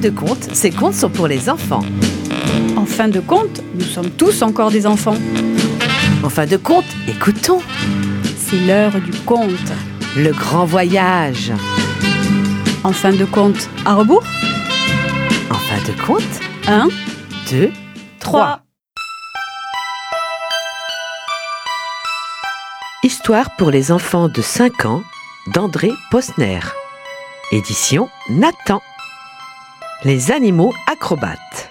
de compte, ces contes sont pour les enfants. En fin de compte, nous sommes tous encore des enfants. En fin de compte, écoutons. C'est l'heure du conte. Le grand voyage. En fin de compte, à rebours. En fin de compte, 1, 2, 3. Histoire pour les enfants de 5 ans d'André Posner. Édition Nathan. Les animaux acrobates.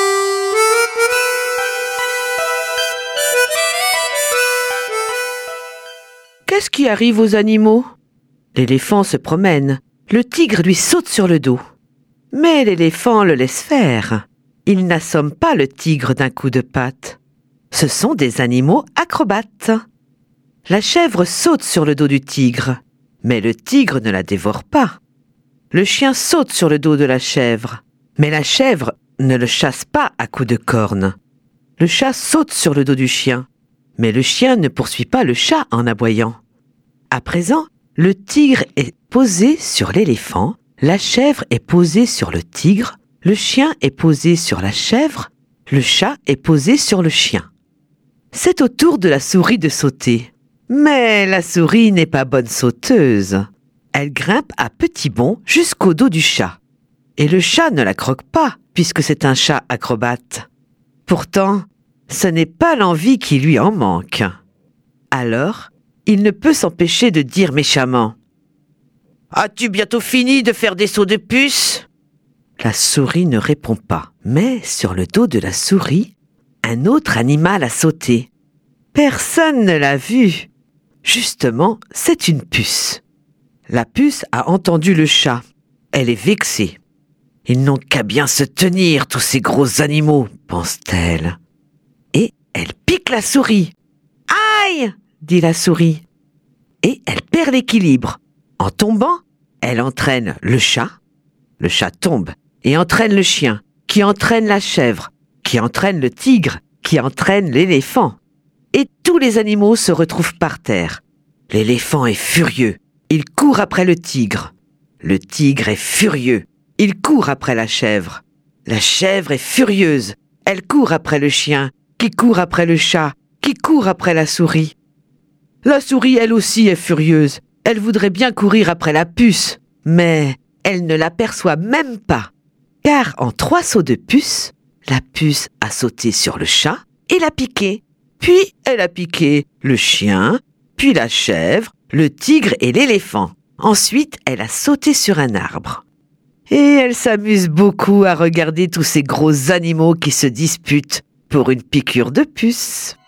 Qu'est-ce qui arrive aux animaux? L'éléphant se promène. Le tigre lui saute sur le dos. Mais l'éléphant le laisse faire. Il n'assomme pas le tigre d'un coup de patte. Ce sont des animaux acrobates. La chèvre saute sur le dos du tigre, mais le tigre ne la dévore pas. Le chien saute sur le dos de la chèvre, mais la chèvre ne le chasse pas à coups de cornes. Le chat saute sur le dos du chien, mais le chien ne poursuit pas le chat en aboyant. À présent, le tigre est posé sur l'éléphant, la chèvre est posée sur le tigre, le chien est posé sur la chèvre, le chat est posé sur le chien. C'est au tour de la souris de sauter. Mais la souris n'est pas bonne sauteuse. Elle grimpe à petits bonds jusqu'au dos du chat. Et le chat ne la croque pas, puisque c'est un chat acrobate. Pourtant, ce n'est pas l'envie qui lui en manque. Alors, il ne peut s'empêcher de dire méchamment: « As-tu bientôt fini de faire des sauts de puce ?» La souris ne répond pas, mais sur le dos de la souris, un autre animal a sauté. Personne ne l'a vu. Justement, c'est une puce. La puce a entendu le chat. Elle est vexée. Ils n'ont qu'à bien se tenir, tous ces gros animaux, pense-t-elle. Et elle pique la souris. Aïe! Dit la souris. Et elle perd l'équilibre. En tombant, elle entraîne le chat. Le chat tombe et entraîne le chien, qui entraîne la chèvre, qui entraîne le tigre, qui entraîne l'éléphant. Et tous les animaux se retrouvent par terre. L'éléphant est furieux. Il court après le tigre. Le tigre est furieux. Il court après la chèvre. La chèvre est furieuse. Elle court après le chien, qui court après le chat, qui court après la souris. La souris, elle aussi, est furieuse. Elle voudrait bien courir après la puce, mais elle ne l'aperçoit même pas. Car en 3 sauts de puce, la puce a sauté sur le chat et l'a piqué. Puis elle a piqué le chien, puis la chèvre, le tigre et l'éléphant. Ensuite, elle a sauté sur un arbre. Et elle s'amuse beaucoup à regarder tous ces gros animaux qui se disputent pour une piqûre de puce.